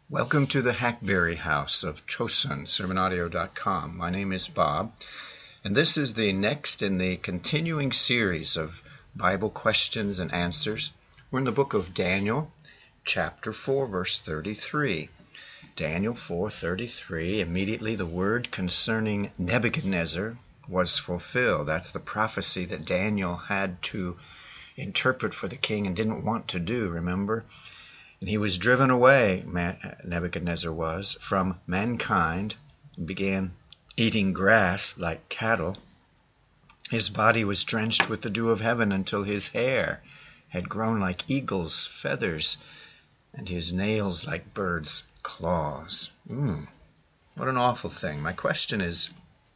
Welcome to the Hackberry House of Chosun, sermonaudio.com. My name is Bob, and this is the next in the continuing series of Bible questions and answers. We're in the book of Daniel, chapter 4, verse 33. Daniel 4:33, immediately the word concerning Nebuchadnezzar was fulfilled. That's the prophecy that Daniel had to interpret for the king and didn't want to do, remember? And he was driven away, Nebuchadnezzar was, from mankind and began eating grass like cattle. His body was drenched with the dew of heaven until his hair had grown like eagle's feathers and his nails like birds' claws. What an awful thing. My question is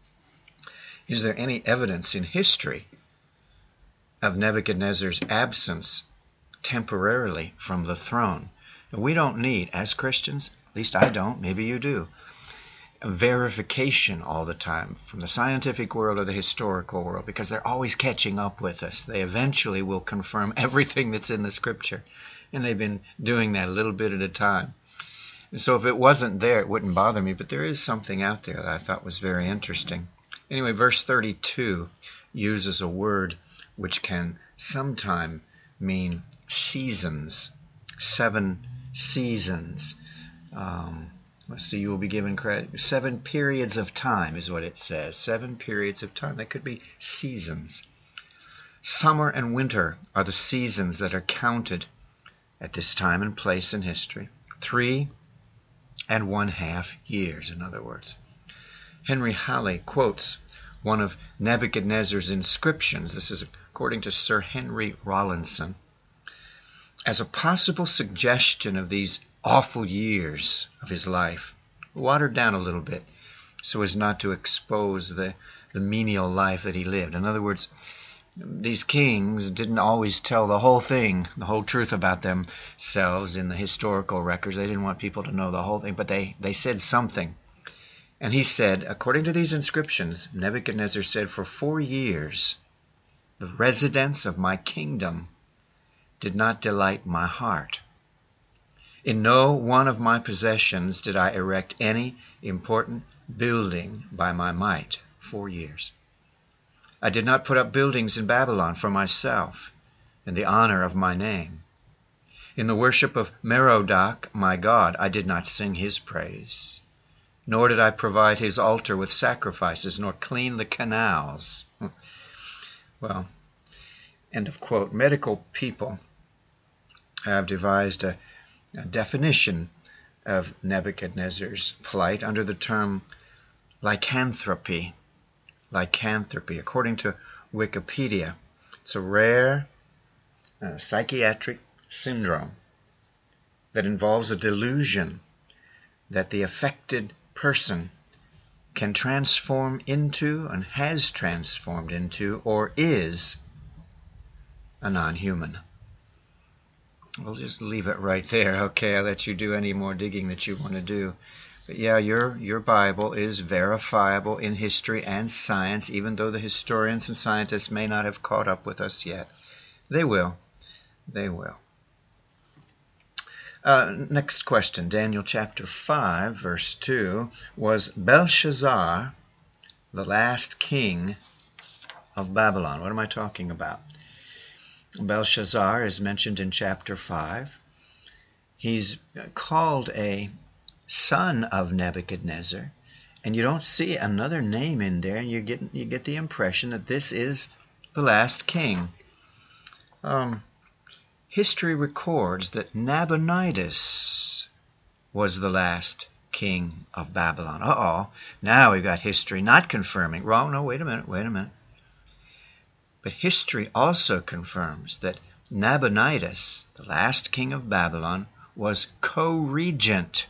there any evidence in history of Nebuchadnezzar's absence temporarily from the throne? We don't need, as Christians, at least I don't, maybe you do, verification all the time from the scientific world or the historical world, because they're always catching up with us. They eventually will confirm everything that's in the Scripture, and they've been doing that a little bit at a time. And so if it wasn't there, it wouldn't bother me, but there is something out there that I thought was very interesting. Anyway, verse 32 uses a word which can sometime mean seasons, 7 seasons. Let's see, you will be given credit. 7 periods of time is what it says. 7 periods of time. That could be seasons. Summer and winter are the seasons that are counted at this time and place in history. 3 1/2 years, in other words. Henry Halley quotes one of Nebuchadnezzar's inscriptions. This is according to Sir Henry Rawlinson, as a possible suggestion of these awful years of his life, watered down a little bit so as not to expose the menial life that he lived. In other words, these kings didn't always tell the whole thing, the whole truth about themselves in the historical records. They didn't want people to know the whole thing, but they said something. And he said, according to these inscriptions, Nebuchadnezzar said, "For 4 years, the residence of my kingdom did not delight my heart. In no one of my possessions did I erect any important building by my might." 4 years. "I did not put up buildings in Babylon for myself, in the honor of my name. In the worship of Merodach, my God, I did not sing his praise. Nor did I provide his altar with sacrifices, nor clean the canals." Well, end of quote. Medical people have devised a definition of Nebuchadnezzar's plight under the term lycanthropy. Lycanthropy, according to Wikipedia, it's a rare psychiatric syndrome that involves a delusion that the affected person can transform into and has transformed into or is a non-human. We'll just leave it right there. Okay, I'll let you do any more digging that you want to do. But yeah, your Bible is verifiable in history and science, even though the historians and scientists may not have caught up with us yet. They will. They will. Next question, Daniel chapter 5, verse 2. Was Belshazzar the last king of Babylon? What am I talking about? Belshazzar is mentioned in chapter 5. He's called a son of Nebuchadnezzar, and you don't see another name in there, and you get the impression that this is the last king. History records that Nabonidus was the last king of Babylon. Now we've got history not confirming. Wrong, no, wait a minute. But history also confirms that Nabonidus, the last king of Babylon, was co-regent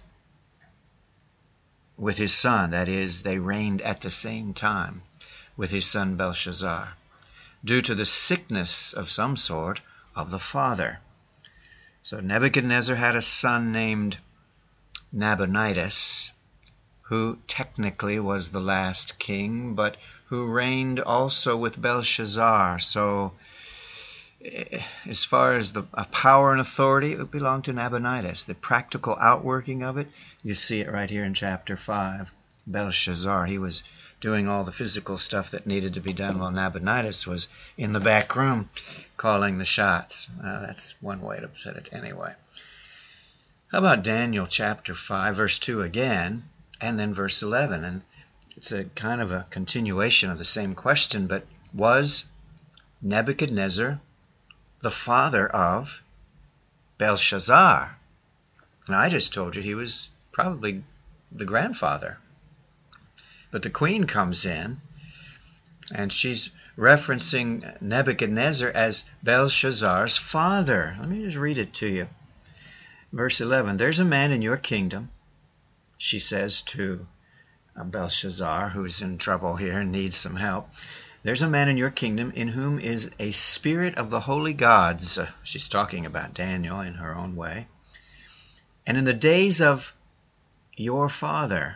with his son. That is, they reigned at the same time with his son Belshazzar, due to the sickness of some sort of the father. So Nebuchadnezzar had a son named Nabonidus, who technically was the last king, but who reigned also with Belshazzar. So as far as the power and authority, it would belong to Nabonidus. The practical outworking of it, you see it right here in chapter 5. Belshazzar, he was doing all the physical stuff that needed to be done while Nabonidus was in the back room calling the shots. That's one way to put it anyway. How about Daniel chapter 5, verse 2 again, and then verse 11? And it's a kind of a continuation of the same question, but was Nebuchadnezzar the father of Belshazzar? And I just told you he was probably the grandfather. But the queen comes in, and she's referencing Nebuchadnezzar as Belshazzar's father. Let me just read it to you. Verse 11, there's a man in your kingdom, she says to Belshazzar, who's in trouble here and needs some help. There's a man in your kingdom in whom is a spirit of the holy gods. She's talking about Daniel in her own way. And in the days of your father,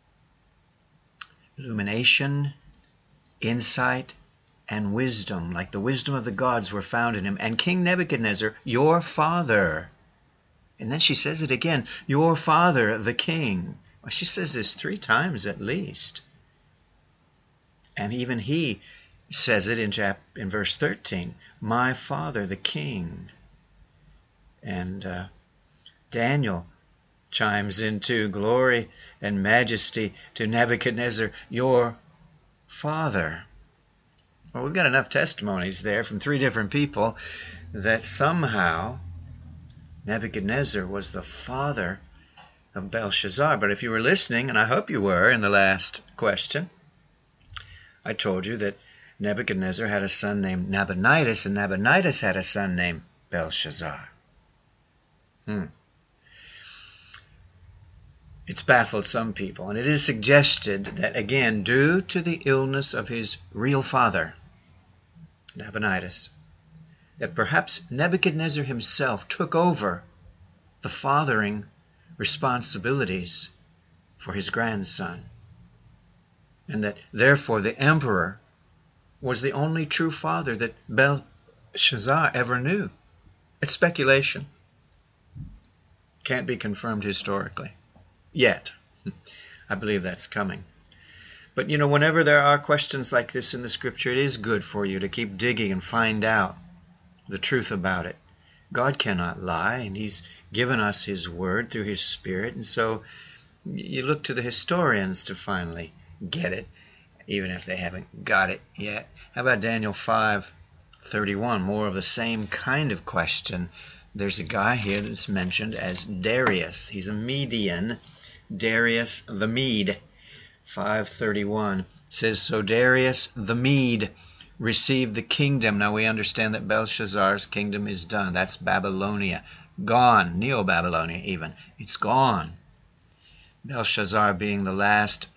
illumination, insight, and wisdom, like the wisdom of the gods, were found in him. And King Nebuchadnezzar, your father. And then she says it again, your father, the king. Well, she says this 3 times at least. And even he says it in verse 13, my father, the king. And Daniel chimes into glory and majesty to Nebuchadnezzar, your father. Well, we've got enough testimonies there from 3 different people that somehow Nebuchadnezzar was the father of Belshazzar. But if you were listening, and I hope you were in the last question, I told you that Nebuchadnezzar had a son named Nabonidus, and Nabonidus had a son named Belshazzar. It's baffled some people, and it is suggested that, again, due to the illness of his real father, Nabonidus, that perhaps Nebuchadnezzar himself took over the fathering responsibilities for his grandson, and that therefore the emperor was the only true father that Belshazzar ever knew. It's speculation. Can't be confirmed historically. Yet. I believe that's coming. But whenever there are questions like this in the scripture, it is good for you to keep digging and find out the truth about it. God cannot lie, and he's given us his word through his spirit, and so you look to the historians to finally get it, even if they haven't got it yet. How about Daniel 5:31? More of the same kind of question. There's a guy here that's mentioned as Darius. He's a Median. Darius the Mede. 5:31 says, so Darius the Mede received the kingdom. Now we understand that Belshazzar's kingdom is done. That's Babylonia. Gone. Neo-Babylonia even. It's gone. Belshazzar being the last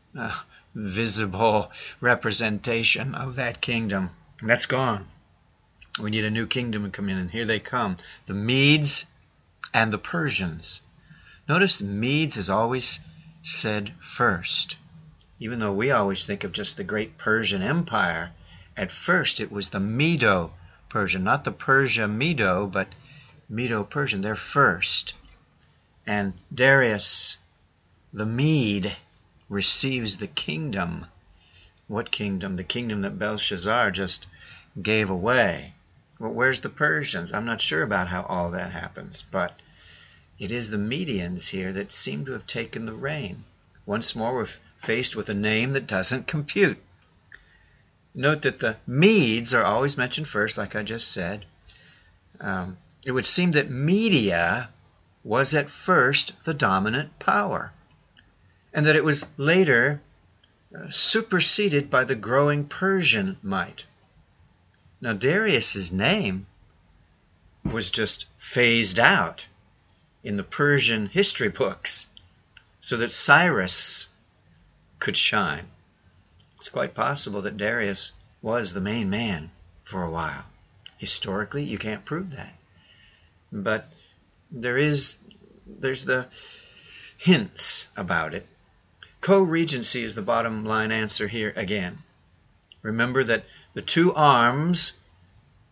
visible representation of that kingdom. And that's gone. We need a new kingdom to come in, and here they come. The Medes and the Persians. Notice the Medes is always said first. Even though we always think of just the great Persian Empire, at first it was the Medo-Persian, not the Persia-Medo, but Medo-Persian. They're first. And Darius, the Mede, receives the kingdom. What kingdom? The kingdom that Belshazzar just gave away. Well, where's the Persians? I'm not sure about how all that happens, but it is the Medians here that seem to have taken the reign. Once more, we're faced with a name that doesn't compute. Note that the Medes are always mentioned first, like I just said. It would seem that Media was at first the dominant power, and that it was later superseded by the growing Persian might. Now, Darius's name was just phased out in the Persian history books so that Cyrus could shine. It's quite possible that Darius was the main man for a while. Historically, you can't prove that. But there's the hints about it. Co-regency is the bottom line answer here again. Remember that the 2 arms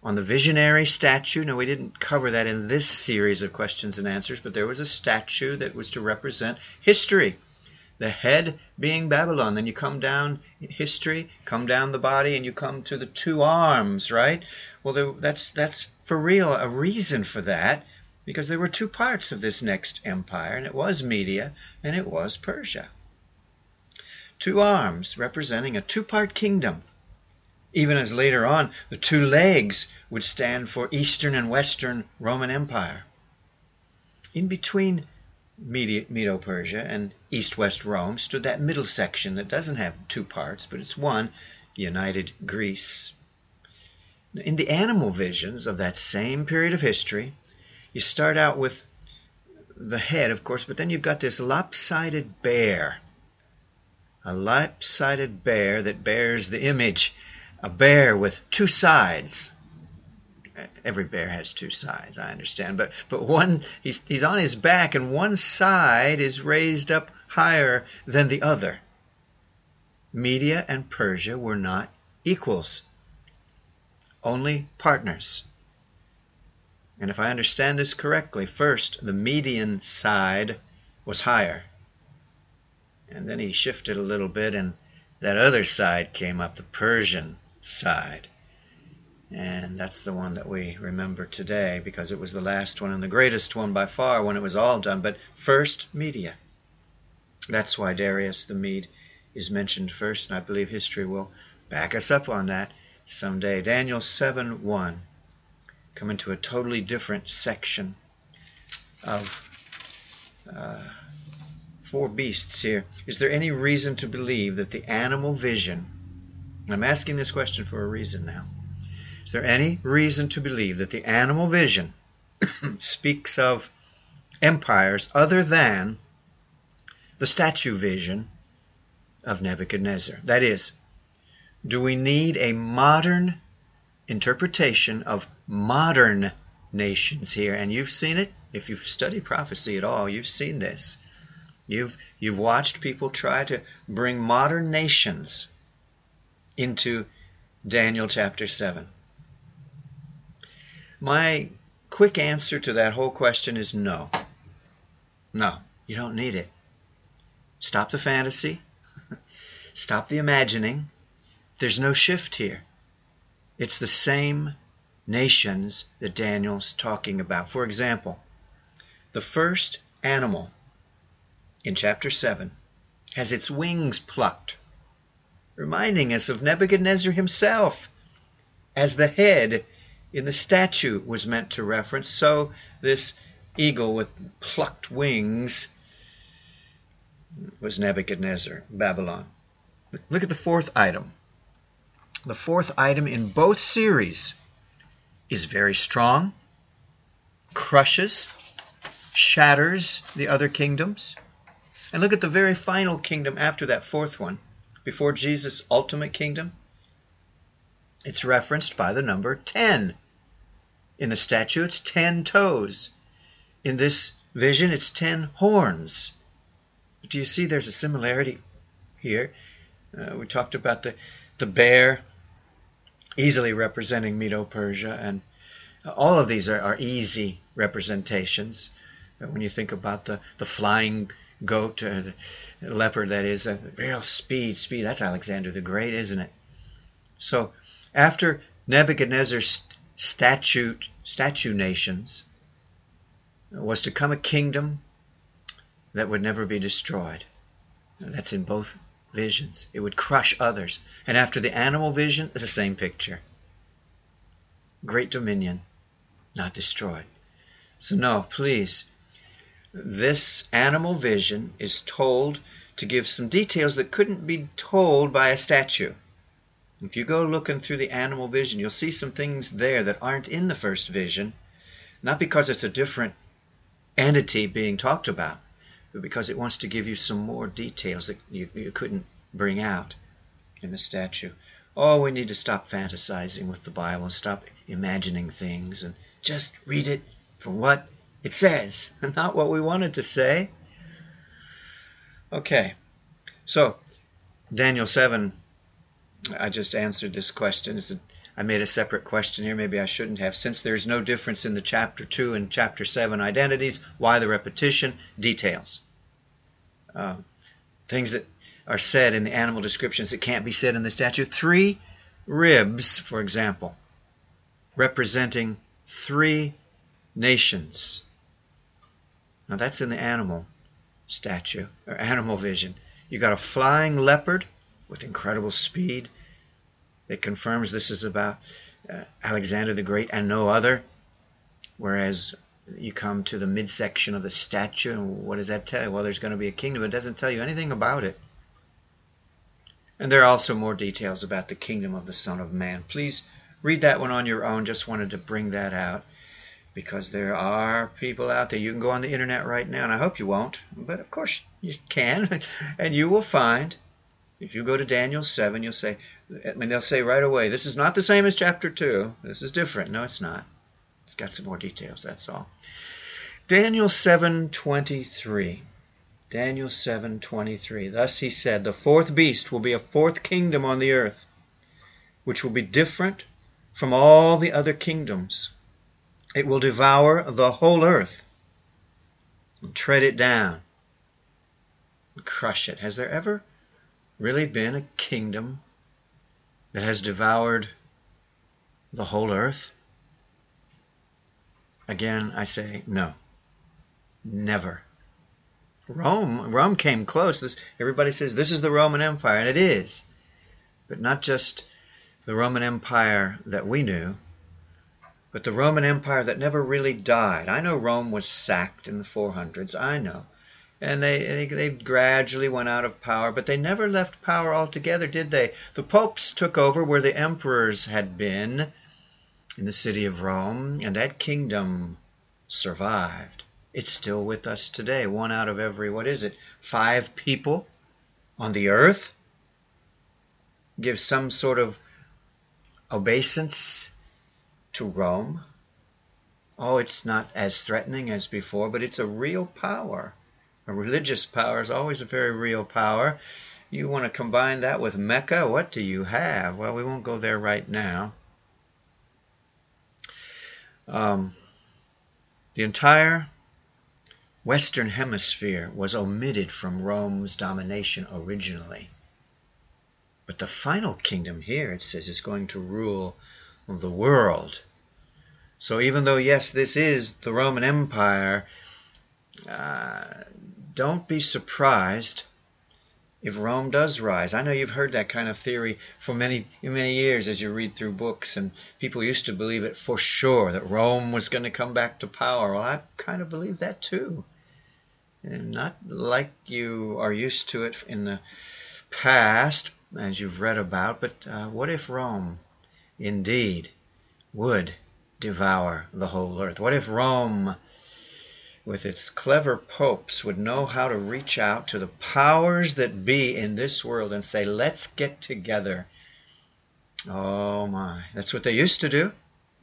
on the visionary statue. Now, we didn't cover that in this series of questions and answers, but there was a statue that was to represent history. The head being Babylon. Then you come down history, come down the body, and you come to the two arms, right? Well, that's for real a reason for that, because there were two parts of this next empire, and it was Media and it was Persia. Two arms representing a two-part kingdom. Even as later on, the two legs would stand for Eastern and Western Roman Empire. In between Medo-Persia and East-West Rome stood that middle section that doesn't have two parts, but it's one, united Greece. In the animal visions of that same period of history, you start out with the head, of course, but then you've got this lopsided bear. A lopsided bear that bears the image, a bear with two sides. Every bear has two sides, I understand, but one, he's on his back, and one side is raised up higher than the other. Media and Persia were not equals, only partners. And if I understand this correctly, first the Median side was higher, and then he shifted a little bit, and that other side came up, the Persian side. And that's the one that we remember today, because it was the last one and the greatest one by far when it was all done. But first, Media. That's why Darius the Mede is mentioned first, and I believe history will back us up on that someday. Daniel 7:1, coming to a totally different section of 4 beasts here. Is there any reason to believe that the animal vision, I'm asking this question for a reason now, is there any reason to believe that the animal vision speaks of empires other than the statue vision of Nebuchadnezzar? That is, do we need a modern interpretation of modern nations here? And you've seen it. If you've studied prophecy at all, you've seen this. You've watched people try to bring modern nations into Daniel chapter 7. My quick answer to that whole question is no. No, you don't need it. Stop the fantasy. Stop the imagining. There's no shift here. It's the same nations that Daniel's talking about. For example, the first animal in chapter 7 has its wings plucked, reminding us of Nebuchadnezzar himself. As the head in the statue was meant to reference, so this eagle with plucked wings was Nebuchadnezzar, Babylon. Look at the fourth item. The fourth item in both series is very strong, crushes, shatters the other kingdoms. And look at the very final kingdom after that fourth one, before Jesus' ultimate kingdom. It's referenced by the number 10. In the statue, it's 10 toes. In this vision, it's 10 horns. But do you see there's a similarity here? We talked about the bear easily representing Medo-Persia, and all of these are easy representations. When you think about the flying goat, the leopard, that is, real speed, that's Alexander the Great, isn't it? So after Nebuchadnezzar's statue nations was to come a kingdom that would never be destroyed. That's in both visions. It would crush others. And after the animal vision, it's the same picture. Great dominion, not destroyed. So no, please, this animal vision is told to give some details that couldn't be told by a statue. If you go looking through the animal vision, you'll see some things there that aren't in the first vision, not because it's a different entity being talked about, but because it wants to give you some more details that you couldn't bring out in the statue. Oh, we need to stop fantasizing with the Bible and stop imagining things and just read it for what it says, and not what we wanted to say. Okay, so Daniel 7, I just answered this question. It's I made a separate question here. Maybe I shouldn't have. Since there's no difference in the chapter 2 and chapter 7 identities, why the repetition? Details. Things that are said in the animal descriptions that can't be said in the statue. 3 ribs, for example, representing 3 nations. Now that's in the animal statue, or animal vision. You got a flying leopard with incredible speed. It confirms this is about Alexander the Great and no other. Whereas you come to the midsection of the statue, and what does that tell you? Well, there's going to be a kingdom. It doesn't tell you anything about it. And there are also more details about the kingdom of the Son of Man. Please read that one on your own. Just wanted to bring that out, because there are people out there. You can go on the internet right now, and I hope you won't, but of course you can, and you will find, if you go to Daniel 7, you'll say, they'll say right away, this is not the same as chapter 2. This is different. No, it's not. It's got some more details, that's all. Daniel 7:23. Daniel 7:23. Thus he said, the 4th beast will be a 4th kingdom on the earth, which will be different from all the other kingdoms. It will devour the whole earth and tread it down and crush it. Has there ever really been a kingdom that has devoured the whole earth? Again, I say no. Never. Rome came close. Everybody says this is the Roman Empire, and it is. But not just the Roman Empire that we knew, but the Roman Empire that never really died. I know Rome was sacked in the 400s, I know. And they gradually went out of power, but they never left power altogether, did they? The popes took over where the emperors had been in the city of Rome, and that kingdom survived. It's still with us today. 1 out of every, 5 people on the earth give some sort of obeisance to Rome. Oh, it's not as threatening as before, but it's a real power. A religious power is always a very real power. You want to combine that with Mecca? What do you have? Well, we won't go there right now. The entire Western Hemisphere was omitted from Rome's domination originally. But the final kingdom here, it says, is going to rule the world. So even though, yes, this is the Roman Empire, don't be surprised if Rome does rise. I know you've heard that kind of theory for many years as you read through books, and people used to believe it for sure, that Rome was going to come back to power. Well, I kind of believe that too. And not like you are used to it in the past, as you've read about, but what if Rome indeed would devour the whole earth? What if Rome, with its clever popes, would know how to reach out to the powers that be in this world and say, let's get together? Oh my, that's what they used to do.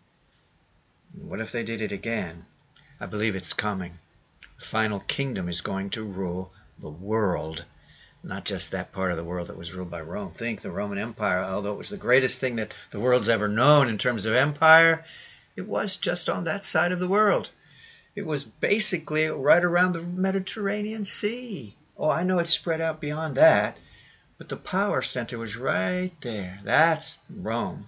What if they did it again? I believe it's coming. The final kingdom is going to rule the world, not just that part of the world that was ruled by Rome. Think the Roman Empire, although it was the greatest thing that the world's ever known in terms of empire, it was just on that side of the world. It was basically right around the Mediterranean Sea. Oh, I know it's spread out beyond that, but the power center was right there. That's Rome.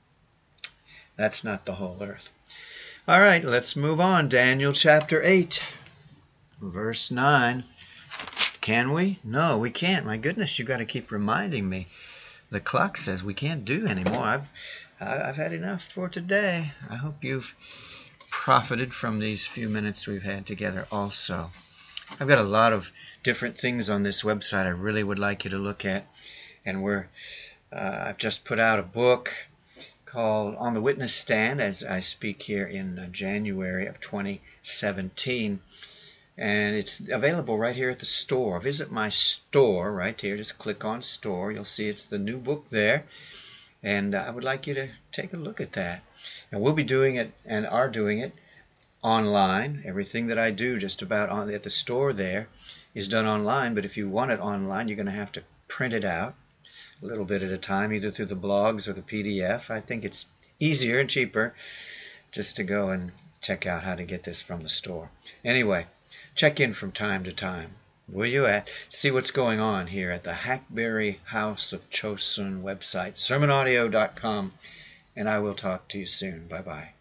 That's not the whole earth. All right, let's move on. Daniel chapter 8, verse 9. Can we? No, we can't. My goodness, you've got to keep reminding me. The clock says we can't do anymore. I've had enough for today. I hope you've profited from these few minutes we've had together also. I've got a lot of different things on this website I really would like you to look at. And I've just put out a book called On the Witness Stand as I speak here in January of 2017. And it's available right here at the store. Visit my store right here. Just click on store. You'll see it's the new book there. And I would like you to take a look at that. And we'll be doing it and are doing it online. Everything that I do just about at the store there is done online. But if you want it online, you're going to have to print it out. a little bit at a time, either through the blogs or the PDF. I think it's easier and cheaper just to go and check out how to get this from the store. Anyway, check in from time to time, will you, see what's going on here at the Hackberry House of Chosun website, sermonaudio.com, and I will talk to you soon. Bye-bye.